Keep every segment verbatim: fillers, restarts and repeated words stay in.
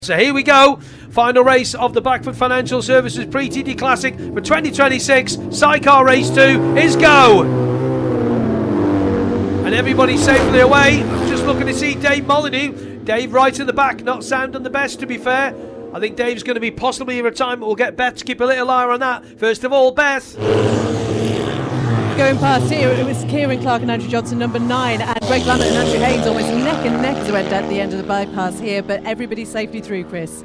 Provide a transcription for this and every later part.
So here we go, final race of the Blackford Financial Services Pre-T D Classic for twenty twenty-six. Sidecar Race two is go! And everybody's safely away. I'm just looking to see Dave Molyneux. Dave right in the back, not sounding the best to be fair. I think Dave's going to be possibly a retirement. We'll get Beth to keep a little eye on that. First of all, Beth. Going past here, it was Kieran Clark and Andrew Johnson, number nine, and Greg Lambert and Andrew Haynes almost neck and neck as they went at the end of the bypass here, but everybody's safely through, Chris.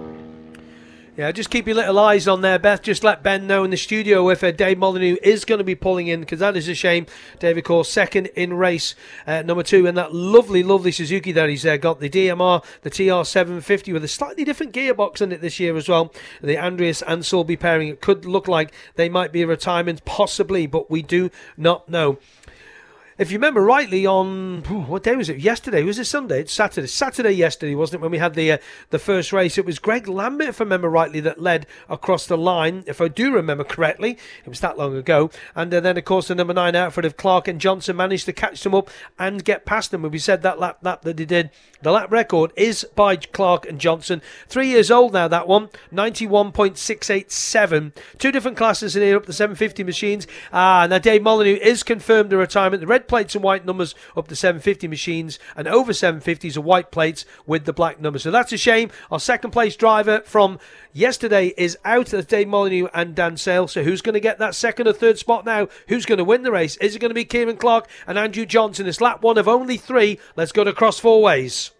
Yeah, just keep your little eyes on there, Beth. Just let Ben know in the studio if uh, Dave Molyneux is going to be pulling in, because that is a shame. Dave, of course, second in race uh, number two, and that lovely, lovely Suzuki that he's uh, got, the D M R, the T R seven fifty, with a slightly different gearbox in it this year as well. The Andreas and Sulby pairing. It could look like they might be a retirement, possibly, but we do not know. If you remember rightly, on what day was it? Yesterday was it Sunday? It's Saturday. Saturday yesterday, wasn't it? When we had the uh, the first race, it was Greg Lambert, if I remember rightly, that led across the line. If I do remember correctly, it was that long ago. And uh, then, of course, the number nine outfit of Clark and Johnson managed to catch them up and get past them. And we said that lap, lap that he did. The lap record is by Clark and Johnson. Three years old now, that one. ninety-one point six eight seven. Two different classes in here, up the seven fifty machines. Ah, now Dave Molyneux is confirmed a retirement. The red plates and white numbers up the seven fifty machines, and over seven fifties are white plates with the black numbers. So that's a shame. Our second place driver from yesterday is out. That's Dave Molyneux and Dan Sale. So who's going to get that second or third spot now? Who's going to win the race? Is it going to be Kieran Clark and Andrew Johnson? It's lap one of only three. Let's go to cross four ways.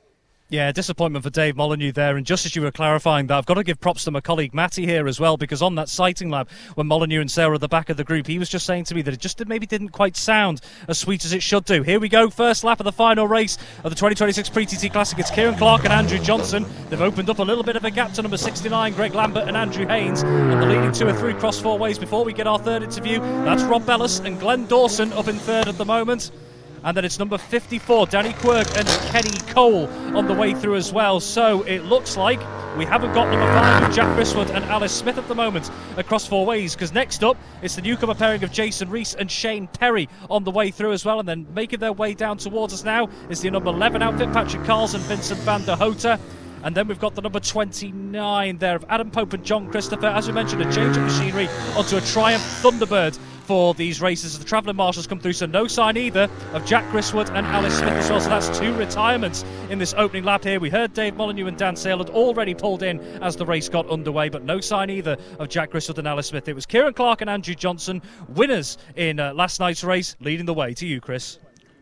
Yeah, disappointment for Dave Molyneux there, and just as you were clarifying that, I've got to give props to my colleague Matty here as well, because on that sighting lab, when Molyneux and Sarah at the back of the group, he was just saying to me that it just maybe didn't quite sound as sweet as it should do. Here we go, first lap of the final race of the twenty twenty-six Pre-T T Classic. It's Kieran Clark and Andrew Johnson. They've opened up a little bit of a gap to number sixty-nine, Greg Lambert and Andrew Haynes, and the leading two are through cross four ways before we get our third interview. That's Rob Bellis and Glenn Dawson up in third at the moment. And then it's number fifty-four, Danny Quirk and Kenny Cole on the way through as well. So it looks like we haven't got number five, Jack Griswold and Alice Smith at the moment across four ways, because next up it's the newcomer pairing of Jason Rees and Shane Perry on the way through as well. And then making their way down towards us now is the number eleven outfit, Patrick Carls and Vincent van der Hota. And then we've got the number twenty-nine there of Adam Pope and John Christopher. As we mentioned, a change of machinery onto a Triumph Thunderbird for these races as the travelling marshals come through. So no sign either of Jack Griswold and Alice Smith as well. So that's two retirements in this opening lap here. We heard Dave Molyneux and Dan Sale had already pulled in as the race got underway, but no sign either of Jack Griswold and Alice Smith. It was Kieran Clark and Andrew Johnson, winners in uh, last night's race, leading the way. To you, Chris.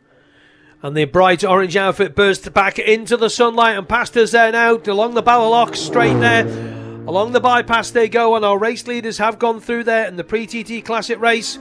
And the bright orange outfit burst back into the sunlight and past us there now, along the Balaloch, straight there. Along the bypass they go, and our race leaders have gone through there in the Pre-T T Classic race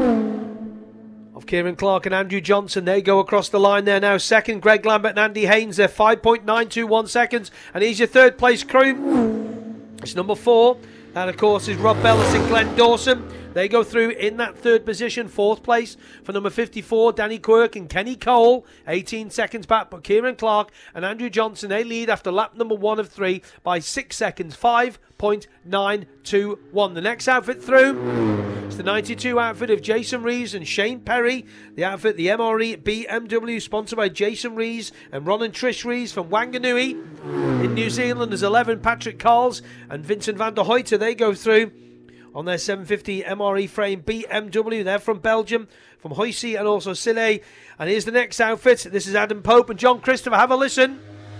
of Kieran Clark and Andrew Johnson. They go across the line there now. Second, Greg Lambert and Andy Haynes. They're five point nine two one seconds. And here's your third place crew. It's number four. That, of course, is Rob Bellis and Glenn Dawson. They go through in that third position. Fourth place for number fifty-four, Danny Quirk and Kenny Cole. eighteen seconds back, but Kieran Clark and Andrew Johnson, they lead after lap number one of three by six seconds. five point nine two one. The next outfit through is the ninety-two outfit of Jason Rees and Shane Perry. The outfit, the M R E B M W, sponsored by Jason Rees and Ron and Trish Rees from Wanganui. In New Zealand, there's eleven, Patrick Carls and Vincent van der Hota. They go through on their seven fifty M R E frame B M W. They're from Belgium, from Hoysey and also Sille. And here's the next outfit. This is Adam Pope and John Christopher. Have a listen.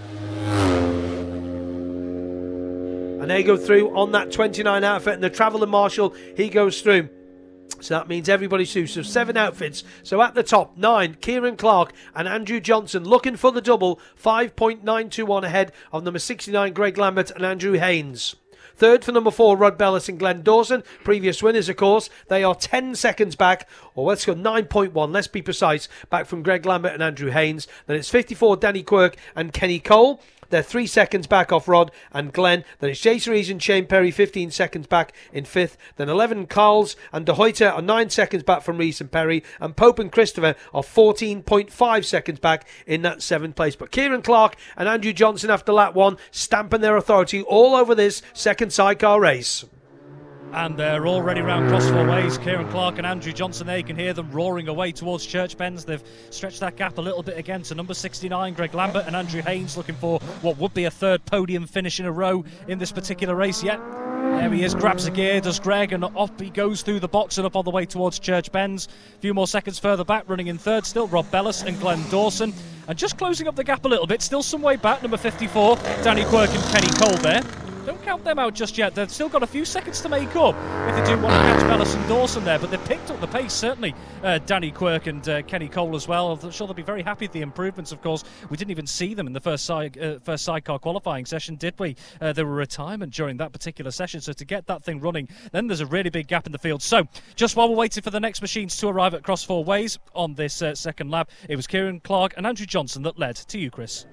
And they go through on that twenty-nine outfit, and the traveller marshal, he goes through. So that means everybody's through. So seven outfits. So at the top, nine, Kieran Clark and Andrew Johnson looking for the double. five point nine two one ahead of number sixty-nine, Greg Lambert and Andrew Haynes. Third for number four, Rod Bellis and Glenn Dawson. Previous winners, of course. They are ten seconds back, or let's go nine point one, let's be precise, back from Greg Lambert and Andrew Haynes. Then it's fifty-four, Danny Quirk and Kenny Cole. They're three seconds back off Rod and Glenn. Then it's Jason Rees and Shane Perry, fifteen seconds back in fifth. Then eleven, Carls and De Hoyter are nine seconds back from Rees and Perry. And Pope and Christopher are fourteen point five seconds back in that seventh place. But Kieran Clark and Andrew Johnson after lap one, stamping their authority all over this second sidecar race. And they're already round cross four ways. Kieran Clark and Andrew Johnson there. You can hear them roaring away towards Church Bends. They've stretched that gap a little bit again to number sixty-nine, Greg Lambert, and Andrew Haynes looking for what would be a third podium finish in a row in this particular race yet. There he is, grabs a gear, does Greg, and off he goes through the box and up on the way towards Church Bends. A few more seconds further back, running in third still, Rob Bellis and Glenn Dawson. And just closing up the gap a little bit, still some way back, number fifty-four, Danny Quirk and Kenny Cole there. Don't count them out just yet. They've still got a few seconds to make up if they do want to catch Bellis and Dawson there. But they've picked up the pace, certainly. Uh, Danny Quirk and uh, Kenny Cole as well. I'm sure they'll be very happy with the improvements, of course. We didn't even see them in the first, side, uh, first sidecar qualifying session, did we? Uh, there were retirement during that particular session. So to get that thing running, then there's a really big gap in the field. So just while we're waiting for the next machines to arrive at Cross Four Ways on this uh, second lap, it was Kieran Clark and Andrew Johnson that led. To you, Chris.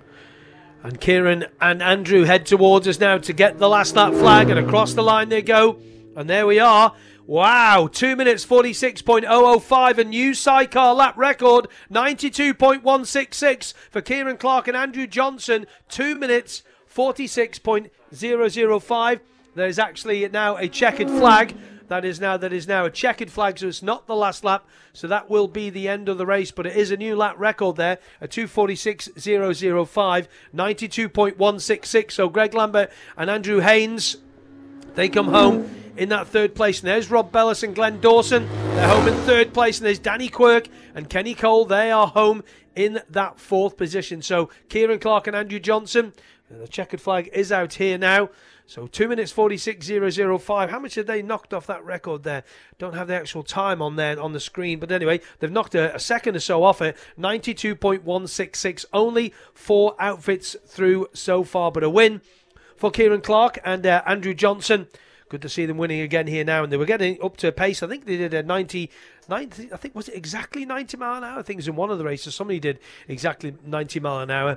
And Kieran and Andrew head towards us now to get the last lap flag, and across the line they go. And there we are. Wow, two minutes forty-six point oh oh five, a new sidecar lap record, ninety-two point one six six for Kieran Clark and Andrew Johnson, two minutes forty-six point oh oh five. There's actually now a checkered flag. That is now that is now a checkered flag, so it's not the last lap. So that will be the end of the race, but it is a new lap record there, a two forty-six point oh oh five, ninety-two point one six six. So Greg Lambert and Andrew Haynes, they come home in that third place. And there's Rob Bellis and Glenn Dawson. They're home in third place. And there's Danny Quirk and Kenny Cole. They are home in that fourth position. So Kieran Clark and Andrew Johnson, the checkered flag is out here now. So two minutes forty-six point oh oh five. How much have they knocked off that record there? Don't have the actual time on there on the screen. But anyway, they've knocked a, a second or so off it. ninety-two point one six six. Only four outfits through so far. But a win for Kieran Clark and uh, Andrew Johnson. Good to see them winning again here now. And they were getting up to a pace. I think they did a ninety, ninety, I think, was it exactly ninety mile an hour? I think it was in one of the races. Somebody did exactly ninety mile an hour.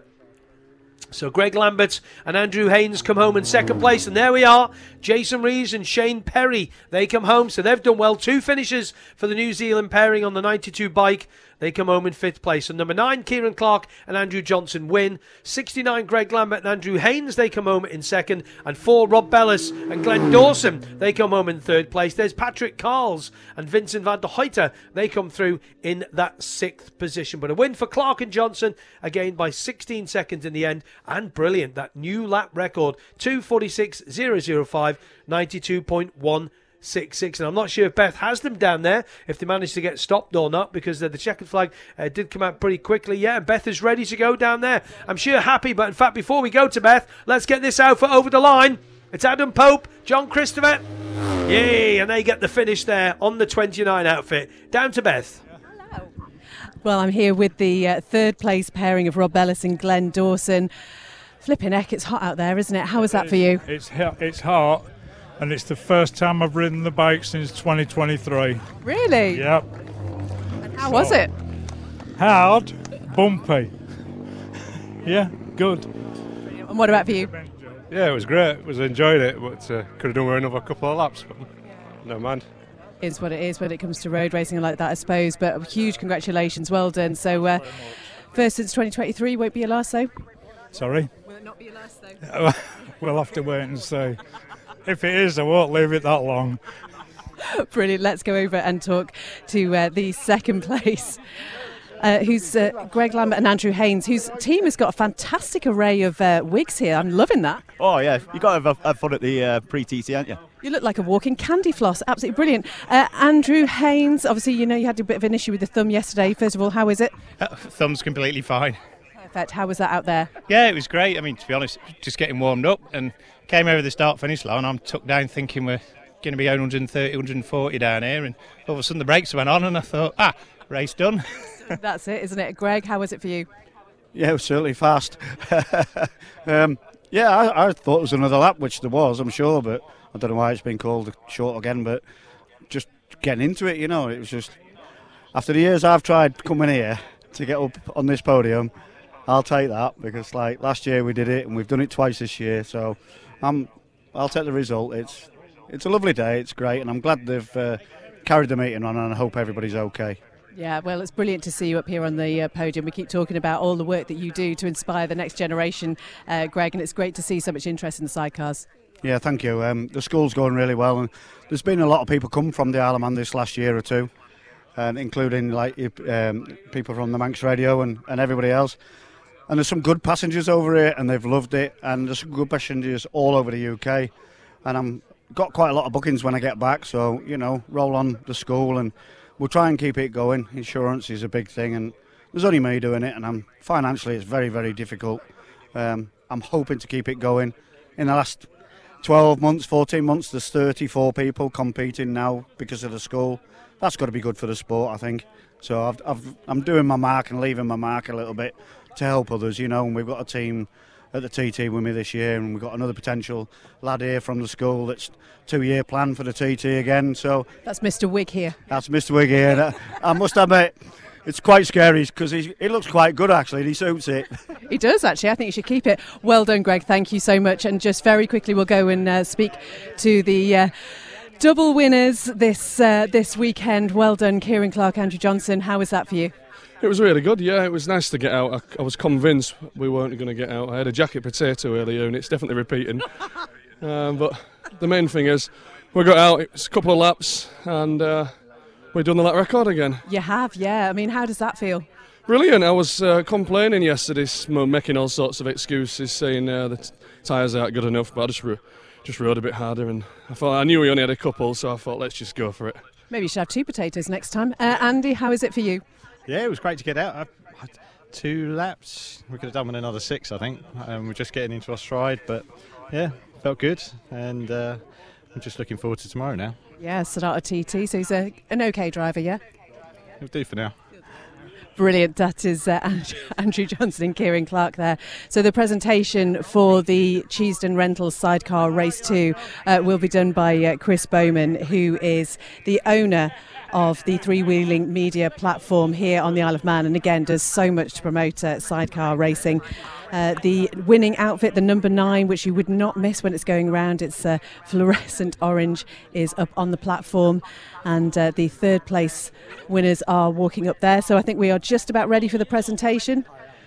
So Greg Lambert and Andrew Haynes come home in second place. And there we are. Jason Reeves and Shane Perry, they come home. So they've done well. Two finishes for the New Zealand pairing on the ninety-two bike. They come home in fifth place. And number nine, Kieran Clark and Andrew Johnson win. sixty-nine, Greg Lambert and Andrew Haynes, they come home in second. And four, Rob Bellis and Glenn Dawson, they come home in third place. There's Patrick Carls and Vincent van der Hoyter. They come through in that sixth position. But a win for Clark and Johnson, again by sixteen seconds in the end. And brilliant, that new lap record, two forty-six point oh oh five, ninety-two point one six six. And I'm not sure if Beth has them down there, if they managed to get stopped or not, because uh, the checkered flag uh, did come out pretty quickly. Yeah, Beth is ready to go down there. I'm sure happy, but in fact, before we go to Beth, let's get this out for Over the Line. It's Adam Pope, John Christopher. Yay, and they get the finish there on the twenty-nine outfit. Down to Beth. Hello. Well, I'm here with the uh, third place pairing of Rob Bellis and Glenn Dawson. Flipping heck, it's hot out there, isn't it? How was that for you? It's it's hot. And it's the first time I've ridden the bike since twenty twenty-three. Really? Yep. And how so, was it? Hard, bumpy. Yeah, good. And what about for you? Yeah, it was great. It was enjoyed it, but uh, could have done with another couple of laps. But no mind. Is what it is when it comes to road racing like that, I suppose. But huge congratulations, well done. So uh, first since twenty twenty-three, won't be your last, though. Sorry. Will it not be your last, though? We'll have to wait and see. If it is, I won't leave it that long. Brilliant. Let's go over and talk to uh, the second place, uh, who's uh, Greg Lambert and Andrew Haynes, whose team has got a fantastic array of uh, wigs here. I'm loving that. Oh, yeah. You've got to have, have fun at the uh, pre-T C, haven't you? You look like a walking candy floss. Absolutely brilliant. Uh, Andrew Haynes, obviously, you know, you had a bit of an issue with the thumb yesterday. First of all, how is it? Uh, thumb's completely fine. Perfect. How was that out there? Yeah, it was great. I mean, to be honest, just getting warmed up and came over the start-finish line. I'm tucked down thinking we're going to be one thirty, one forty down here, and all of a sudden the brakes went on and I thought, ah, race done. That's it, isn't it? Greg, how was it for you? Yeah, it was certainly fast. um, yeah, I, I thought it was another lap, which there was, I'm sure, but I don't know why it's been called short again, but just getting into it, you know, it was just, after the years I've tried coming here to get up on this podium, I'll take that, because like last year we did it and we've done it twice this year, so I'm, I'll take the result. It's it's a lovely day, it's great, and I'm glad they've uh, carried the meeting on, and I hope everybody's okay. Yeah, well, it's brilliant to see you up here on the uh, podium. We keep talking about all the work that you do to inspire the next generation, uh, Greg, and it's great to see so much interest in the sidecars. Yeah, thank you. Um, the school's going really well, and there's been a lot of people come from the Isle of Man this last year or two, and including like um, people from the Manx Radio and, and everybody else. And there's some good passengers over here, and they've loved it. And there's some good passengers all over the U K, and I'm got quite a lot of bookings when I get back. So you know, roll on the school, and we'll try and keep it going. Insurance is a big thing, and there's only me doing it, and I'm financially it's very very difficult. Um, I'm hoping to keep it going. In the last twelve months, fourteen months, there's thirty-four people competing now because of the school. That's got to be good for the sport, I think. So I've, I've, I'm doing my mark and leaving my mark a little bit to help others, you know. And we've got a team at the T T with me this year, and we've got another potential lad here from the school that's two-year plan for the T T again. So that's Mister Wig here. That's Mister Wig here. I must admit, it's quite scary because he looks quite good actually, and he suits it. He does actually. I think you should keep it. Well done, Greg. Thank you so much. And just very quickly, we'll go and uh, speak to the uh, double winners this uh, this weekend. Well done, Kieran Clark, Andrew Johnson. How was that for you? It was really good, yeah. It was nice to get out. I, I was convinced we weren't going to get out. I had a jacket potato earlier, and it's definitely repeating. um, but the main thing is, we got out. It was a couple of laps, and uh, we've done the lap record again. You have, yeah. I mean, how does that feel? Brilliant. I was uh, complaining yesterday, making all sorts of excuses, saying uh, the t- tyres aren't good enough, but I just ro- just rode a bit harder, and I thought I knew we only had a couple, so I thought let's just go for it. Maybe you should have two potatoes next time. Uh, Andy, how is it for you? Yeah, it was great to get out. I had two laps. We could have done with another six, I think. Um, we're just getting into our stride, but yeah, felt good, and uh, I'm just looking forward to tomorrow now. Yeah, Sadata T T, so he's a, an okay driver, yeah? It'll do for now. Brilliant. That is uh, Andrew Johnson and Kieran Clark there. So the presentation for the Cheesden Rentals Sidecar Race two uh, will be done by uh, Chris Bowman, who is the owner of the three-wheeling media platform here on the Isle of Man, and again does so much to promote uh, sidecar racing. Uh, the winning outfit, the number nine, which you would not miss when it's going around, it's uh, fluorescent orange, is up on the platform, and uh, the third place winners are walking up there. So I think we are just about ready for the presentation.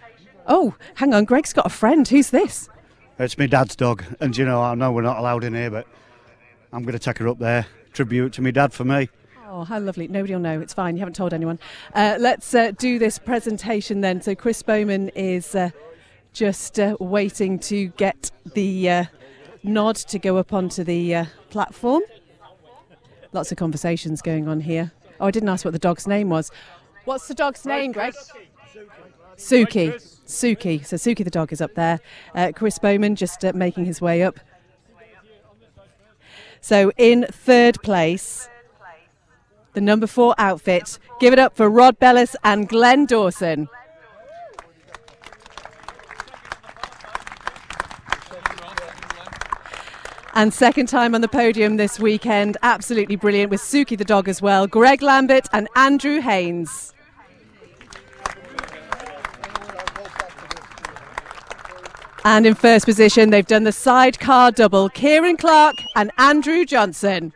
Oh, hang on, Greg's got a friend. Who's this? It's my dad's dog, and you know, I know we're not allowed in here, but I'm going to take her up there. Tribute to my dad for me. Oh, how lovely. Nobody will know. It's fine. You haven't told anyone. Uh, let's uh, do this presentation then. So Chris Bowman is uh, just uh, waiting to get the uh, nod to go up onto the uh, platform. Lots of conversations going on here. Oh, I didn't ask what the dog's name was. What's the dog's name, Greg? Suki. Suki. So Suki the dog is up there. Uh, Chris Bowman just uh, making his way up. So in third place, the number four outfit. Give it up for Rod Bellis and Glenn Dawson. And second time on the podium this weekend, absolutely brilliant, with Suki the dog as well, Greg Lambert and Andrew Haynes. And in first position, they've done the sidecar double, Kieran Clark and Andrew Johnson.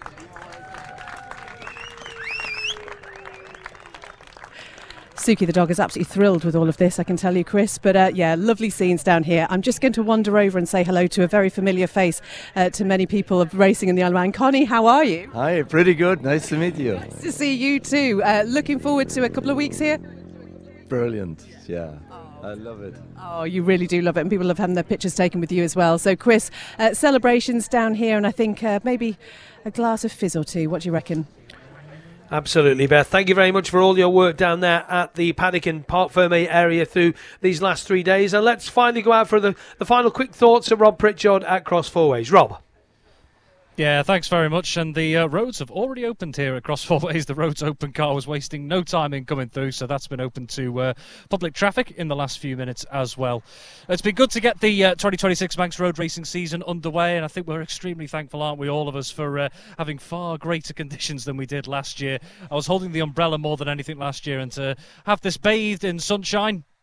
Suki the dog is absolutely thrilled with all of this, I can tell you, Chris. But uh, yeah, lovely scenes down here. I'm just going to wander over and say hello to a very familiar face uh, to many people of racing in the Isle of Man. Connie, how are you? Hi, pretty good. Nice to meet you. Nice to see you too. Uh, looking forward to a couple of weeks here? Brilliant, yeah. I love it. Oh, you really do love it, and people love having their pictures taken with you as well. So, Chris, uh, celebrations down here, and I think uh, maybe a glass of fizz or two. What do you reckon? Absolutely, Beth. Thank you very much for all your work down there at the Paddock and Parc Fermé area through these last three days. And let's finally go out for the, the final quick thoughts of Rob Pritchard at Cross Four Ways. Rob. Yeah, thanks very much. And the uh, roads have already opened here at Cross Four Ways. The roads open car was wasting no time in coming through, so that's been open to uh, public traffic in the last few minutes as well. It's been good to get the uh, twenty twenty-six Manx Road Racing season underway, and I think we're extremely thankful, aren't we, all of us, for uh, having far greater conditions than we did last year. I was holding the umbrella more than anything last year, and to have this bathed in sunshine,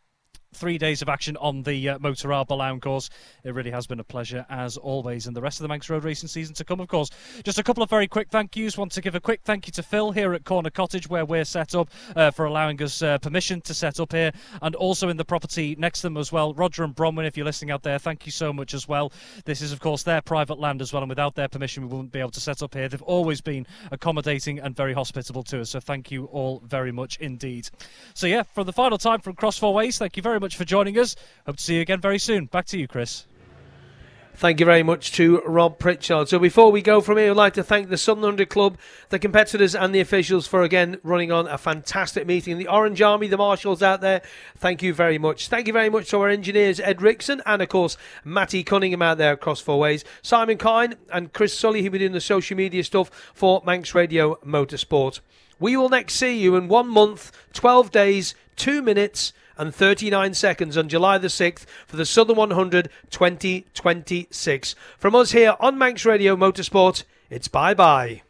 three days of action on the uh, Motor R Ballown course. It really has been a pleasure as always, and the rest of the Manx Road Racing season to come, of course. Just a couple of very quick thank yous. Want to give a quick thank you to Phil here at Corner Cottage, where we're set up, uh, for allowing us uh, permission to set up here, and also in the property next to them as well. Roger and Bronwyn, if you're listening out there, thank you so much as well. This is, of course, their private land as well, and without their permission we wouldn't be able to set up here. They've always been accommodating and very hospitable to us, so thank you all very much indeed. So yeah, for the final time from Cross Four Ways, thank you very much for joining us. Hope to see you again very soon. Back to you, Chris. Thank you very much to Rob Pritchard. So before we go from here, I'd like to thank the Southern Hundred Club, the competitors and the officials for again running on a fantastic meeting. The Orange Army, the marshals out there, thank you very much. Thank you very much to our engineers, Ed Rickson, and of course, Matty Cunningham out there across Four Ways, Simon Kine and Chris Sully, who've been doing the social media stuff for Manx Radio Motorsport. We will next see you in one month, twelve days, two minutes and thirty-nine seconds on July the sixth for the Southern one hundred twenty twenty-six. From us here on Manx Radio Motorsport, it's bye-bye.